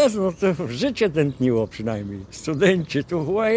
no to życie tętniło przynajmniej. Studenci,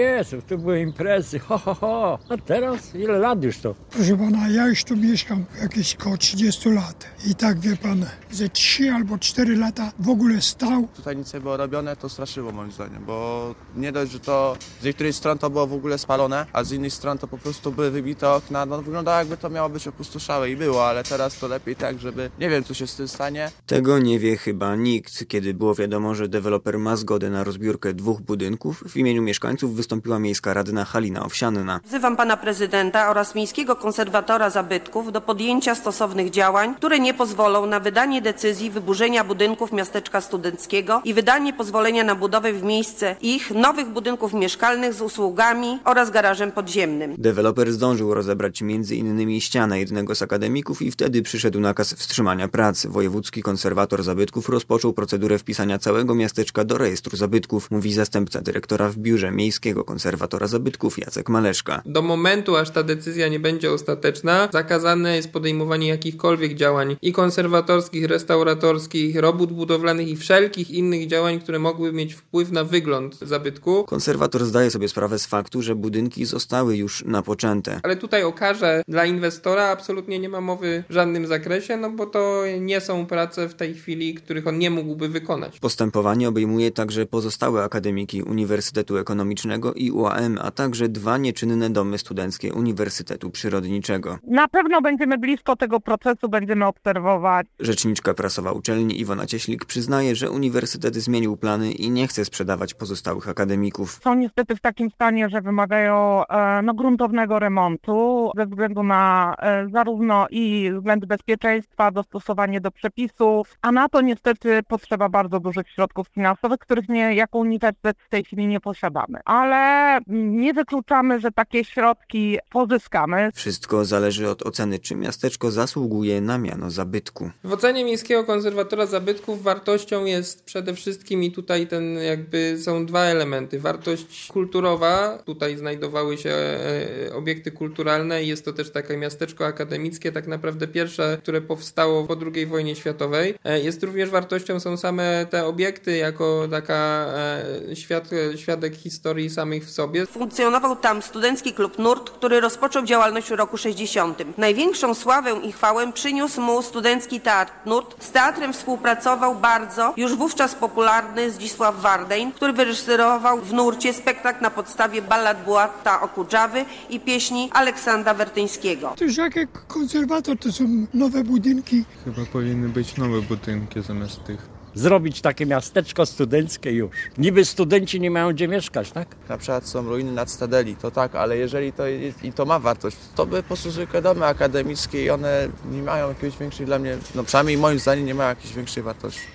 tu były imprezy, ho. A teraz ile lat już to? Proszę pana, ja już tu mieszkam jakieś koło 30 lat. I tak wie pan, ze 3 albo 4 lata w ogóle stał. Tutaj nic nie było robione, to straszyło moim zdaniem, bo nie dość, że to z niektórych stron to było w ogóle spalone, a z innych stron to po prostu były wybite okna. No wyglądało jakby to miało być opustoszałe i było, ale teraz to lepiej tak, żeby nie wiem co się z tym stanie. Tego nie wie chyba nikt. Kiedy było wiadomo, że deweloper ma zgodę na rozbiórkę 2 budynków, w imieniu mieszkańców wystąpiła miejska radna Halina Owsianna. Wzywam pana prezydenta oraz miejskiego konserwatora zabytków do podjęcia stosownych działań, które nie pozwolą na wydanie decyzji wyburzenia budynków miasteczka studenckiego i wydanie pozwolenia na budowę w miejsce ich nowych budynków mieszkalnych z usługami oraz garażem podziemnym. Deweloper zdążył rozebrać m.in. ścianę jednego z akademików i wtedy przyszedł nakaz wstrzymania prac. Wojewódzki konserwator zabytków rozpoczął procedurę wpisania całego miasteczka do rejestru zabytków, mówi zastępca dyrektora w biurze miejskiego konserwatora zabytków Jacek Maleszka. Do momentu, aż ta decyzja nie będzie ostateczna, zakazane jest podejmowanie jakichkolwiek działań i konserwatorskich, restauratorskich, robót budowlanych i wszelkich innych działań, które mogły mieć wpływ na wygląd zabytku. Konserwator zdaje sobie sprawę z faktu, że budynki zostały już napoczęte. Ale tutaj o karze dla inwestora absolutnie nie ma mowy w żadnym zakresie, no bo to nie są prace w tej chwili, których on nie mógłby wykonać. Postępowanie obejmuje także pozostałe akademiki Uniwersytetu Ekonomicznego i UAM, a także 2 nieczynne domy studenckie Uniwersytetu Przyrodniczego. Na pewno będziemy blisko tego procesu, będziemy obserwować. Rzeczniczka prasowa uczelni Iwona Cieślik przyznaje, że uniwersytet zmienił plany i nie chce sprzedawać pozostałych akademików. Są niestety w takim stanie, że wymagają gruntownego remontu ze względu na zarówno i względy bezpieczeństwa, dostosowanie do przepisów, a na to niestety potrzeba bardzo dużych środków finansowych, których jako uniwersytet w tej chwili nie posiadamy. Ale nie wykluczamy, że takie środki pozyskamy. Wszystko zależy od oceny, czy miasteczko zasługuje na miano zabytku. W ocenie Miejskiego Konserwatora Zabytków wartością jest przede wszystkim i tutaj są 2 elementy. Wartość kulturowa, tutaj znajdowały się obiekty kulturalne i jest to też takie miasteczko akademickie, tak naprawdę pierwsze, które powstało po II wojnie światowej. Jest również wartością są same te obiekty jako taka świadek historii samych w sobie. Funkcjonował tam Studencki Klub Nurt, który rozpoczął działalność w roku 60. Największą sławę i chwałę przyniósł mu Studencki Teatr Nurt. Z teatrem współpracował bardzo już wówczas popularny Zdzisław Wardein, który wyreżyserował w Nurcie spektakl na podstawie ballad Bułata Okudżawy i pieśni Aleksandra Wertyńskiego. To już jak konserwator to są nowe budynki. Chyba powinny być nowe budynki zamiast tych. Zrobić takie miasteczko studenckie już. Niby studenci nie mają gdzie mieszkać, tak? Na przykład są ruiny nad Stadeli, to tak, ale jeżeli to jest, i to ma wartość, to by po prostu zwykłe domy akademickie i one nie mają jakiejś większej dla mnie, no przynajmniej moim zdaniem nie mają jakiejś większej wartości.